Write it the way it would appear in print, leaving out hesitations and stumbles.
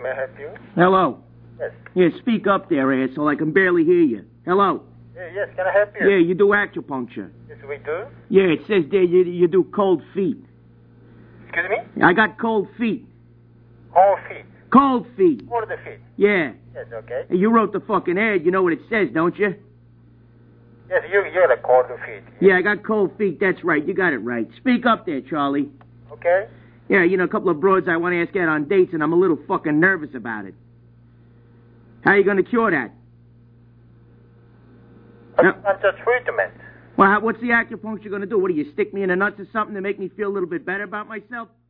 may I help you? Hello. Yes. Yeah, speak up there, asshole. I can barely hear you. Hello. Yes, can I help you? Yeah, you do acupuncture. Yes, we do. Yeah, it says there you do cold feet. Excuse me? I got cold feet. All feet. Cold feet. All the feet. Yeah. Yes, okay. Hey, you wrote the fucking ad. You know what it says, don't you? Yes, you're the cold feet. Yeah, I got cold feet. That's right. You got it right. Speak up there, Charlie. Okay. Yeah, you know, a couple of broads I want to ask out on dates, and I'm a little fucking nervous about it. How you going to cure that? That's a treatment. Well, what's the acupuncture going to do? What, do you stick me in the nuts or something to make me feel a little bit better about myself?